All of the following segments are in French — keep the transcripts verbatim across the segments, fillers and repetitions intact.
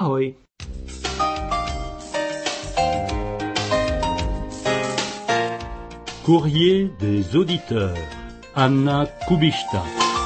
Ahoj. Courrier des auditeurs. Anna Kubishta.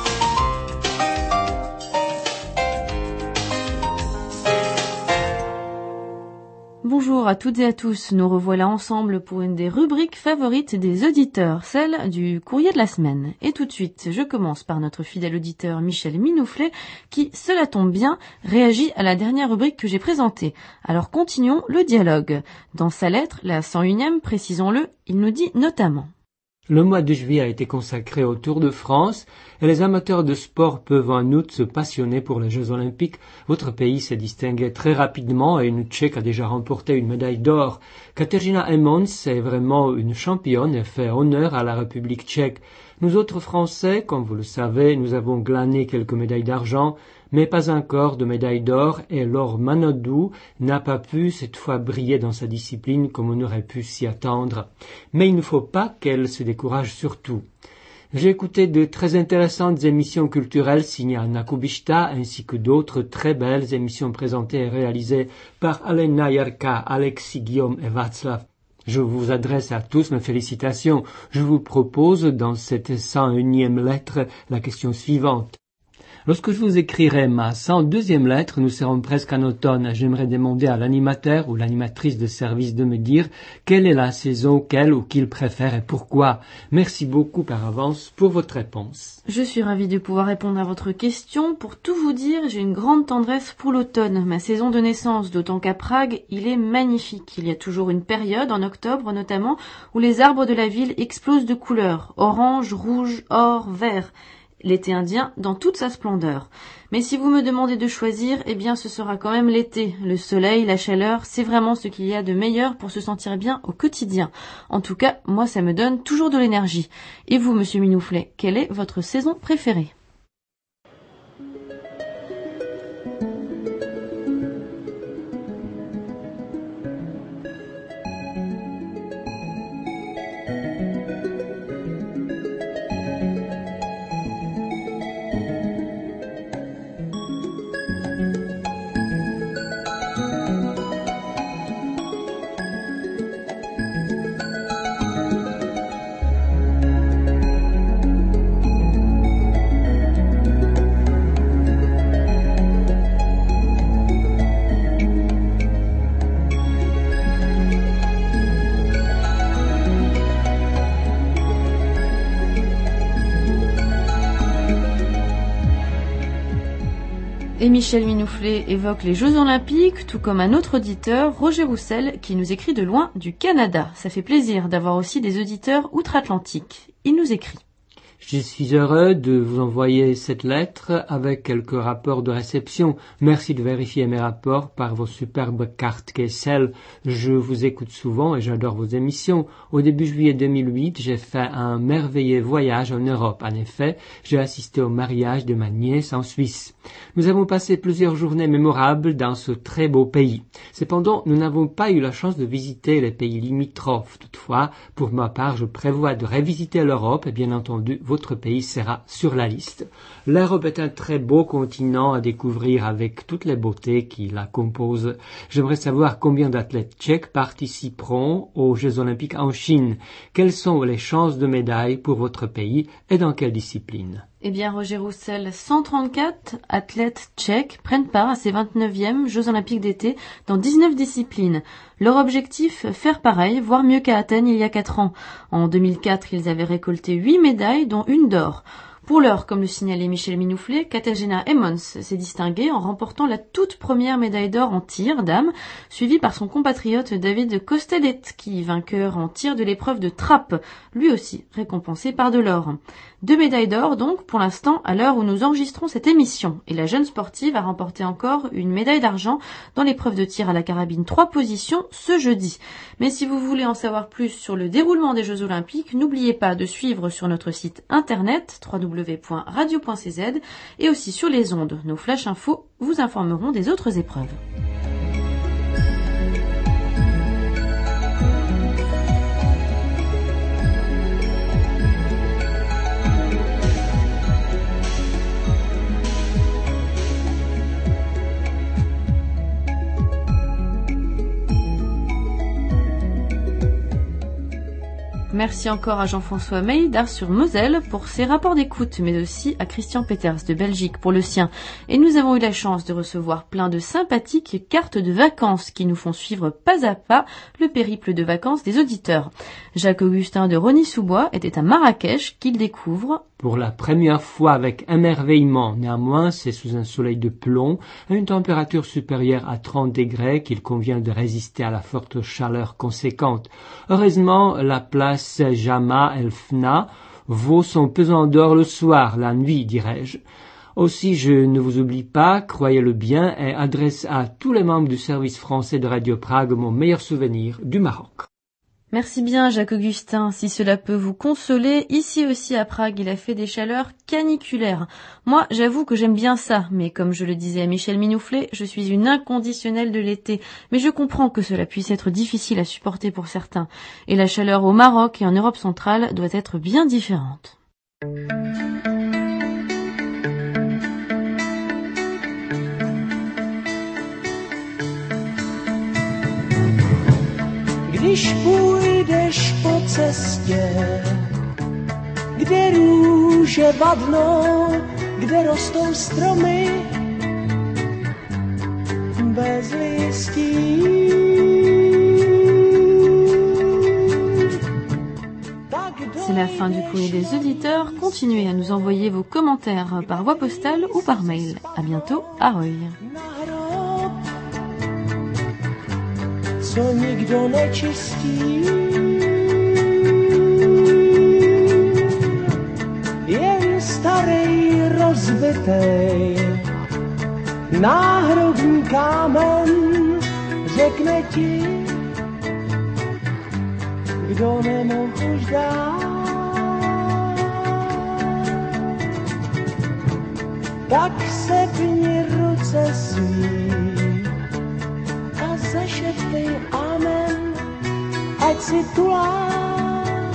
Bonjour à toutes et à tous, nous revoilà ensemble pour une des rubriques favorites des auditeurs, celle du courrier de la semaine. Et tout de suite, je commence par notre fidèle auditeur Michel Minouflet qui, cela tombe bien, réagit à la dernière rubrique que j'ai présentée. Alors continuons le dialogue. Dans sa lettre, la cent unième, précisons-le, il nous dit notamment: Le mois de juillet a été consacré au Tour de France et les amateurs de sport peuvent en août se passionner pour les Jeux Olympiques. Votre pays s'est distingué très rapidement et une Tchèque a déjà remporté une médaille d'or. Kateřina Emmons est vraiment une championne et fait honneur à la République tchèque. Nous autres Français, comme vous le savez, nous avons glané quelques médailles d'argent, mais pas encore de médaille d'or, et Laure Manodou n'a pas pu cette fois briller dans sa discipline comme on aurait pu s'y attendre. Mais il ne faut pas qu'elle se décourage surtout. J'ai écouté de très intéressantes émissions culturelles signées Anna Kubishta, ainsi que d'autres très belles émissions présentées et réalisées par Alena Jarka, Alexis Guillaume et Václav. Je vous adresse à tous mes félicitations. Je vous propose dans cette cent unième lettre la question suivante. Lorsque je vous écrirai ma cent deuxième lettre, nous serons presque en automne. J'aimerais demander à l'animateur ou l'animatrice de service de me dire quelle est la saison qu'elle ou qu'il préfère et pourquoi. Merci beaucoup par avance pour votre réponse. Je suis ravie de pouvoir répondre à votre question. Pour tout vous dire, j'ai une grande tendresse pour l'automne, ma saison de naissance, d'autant qu'à Prague, il est magnifique. Il y a toujours une période, en octobre notamment, où les arbres de la ville explosent de couleurs, orange, rouge, or, vert. L'été indien dans toute sa splendeur. Mais si vous me demandez de choisir, eh bien ce sera quand même l'été. Le soleil, la chaleur, c'est vraiment ce qu'il y a de meilleur pour se sentir bien au quotidien. En tout cas, moi ça me donne toujours de l'énergie. Et vous, monsieur Minouflet, quelle est votre saison préférée ? Et Michel Minouflet évoque les Jeux Olympiques, tout comme un autre auditeur, Roger Roussel, qui nous écrit de loin du Canada. Ça fait plaisir d'avoir aussi des auditeurs outre-Atlantique. Il nous écrit: Je suis heureux de vous envoyer cette lettre avec quelques rapports de réception. Merci de vérifier mes rapports par vos superbes cartes Kessel. Je vous écoute souvent et j'adore vos émissions. Au début juillet deux mille huit, j'ai fait un merveilleux voyage en Europe. En effet, j'ai assisté au mariage de ma nièce en Suisse. Nous avons passé plusieurs journées mémorables dans ce très beau pays. Cependant, nous n'avons pas eu la chance de visiter les pays limitrophes. Toutefois, pour ma part, je prévois de revisiter l'Europe et bien entendu, votre pays sera sur la liste. L'Europe est un très beau continent à découvrir avec toutes les beautés qui la composent. J'aimerais savoir combien d'athlètes tchèques participeront aux Jeux Olympiques en Chine. Quelles sont les chances de médaille pour votre pays et dans quelle discipline ? Eh bien, Roger Roussel, cent trente-quatre athlètes tchèques prennent part à ces vingt-neuvièmes Jeux Olympiques d'été dans dix-neuf disciplines. Leur objectif, faire pareil, voire mieux qu'à Athènes il y a quatre ans. En deux mille quatre, ils avaient récolté huit médailles, dont une d'or. Pour l'heure, comme le signalait Michel Minouflet, Kateřina Emmons s'est distinguée en remportant la toute première médaille d'or en tir, dame, suivie par son compatriote David Kostedet, qui vainqueur en tir de l'épreuve de trappe, lui aussi récompensé par de l'or. Deux médailles d'or donc, pour l'instant, à l'heure où nous enregistrons cette émission. Et la jeune sportive a remporté encore une médaille d'argent dans l'épreuve de tir à la carabine trois positions ce jeudi. Mais si vous voulez en savoir plus sur le déroulement des Jeux Olympiques, n'oubliez pas de suivre sur notre site internet w w w point radio point c z et aussi sur les ondes. Nos flash infos vous informeront des autres épreuves. Merci encore à Jean-François May d'Ars-sur-Moselle pour ses rapports d'écoute, mais aussi à Christian Peters de Belgique pour le sien. Et nous avons eu la chance de recevoir plein de sympathiques cartes de vacances qui nous font suivre pas à pas le périple de vacances des auditeurs. Jacques-Augustin de Rony-sous-Bois était à Marrakech qu'il découvre pour la première fois avec émerveillement. Néanmoins, c'est sous un soleil de plomb, à une température supérieure à trente degrés qu'il convient de résister à la forte chaleur conséquente. Heureusement, la place Jama El Fna vaut son pesant d'or le soir, la nuit, dirais-je. Aussi, je ne vous oublie pas, croyez-le bien, et adresse à tous les membres du service français de Radio Prague mon meilleur souvenir du Maroc. Merci bien Jacques-Augustin, si cela peut vous consoler, ici aussi à Prague il a fait des chaleurs caniculaires. Moi j'avoue que j'aime bien ça, mais comme je le disais à Michel Minouflet, je suis une inconditionnelle de l'été, mais je comprends que cela puisse être difficile à supporter pour certains. Et la chaleur au Maroc et en Europe centrale doit être bien différente. Když půjdeš po cestě, kde růže vadnou, kde rostou stromy bez listí. C'est la fin du courrier des auditeurs. Continuez à nous envoyer vos commentaires par voie postale ou par mail. À bientôt, ahoj. Co nikdo nečistí, jen starý rozbitej náhrobní kámen řekne ti, kdo nemohl už dát. Tak sepni ruce svý a zašeptej amen, ať si tulák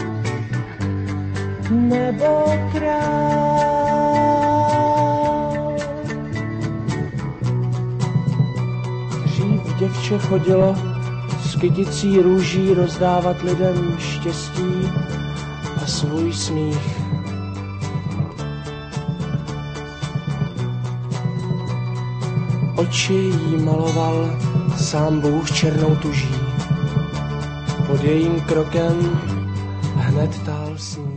nebo král. Dřív děvče chodilo s kyticí růží rozdávat lidem štěstí a svůj smích. Oči jí maloval sám Bůh černou tuží. Pod jejím krokem hned tál sníh.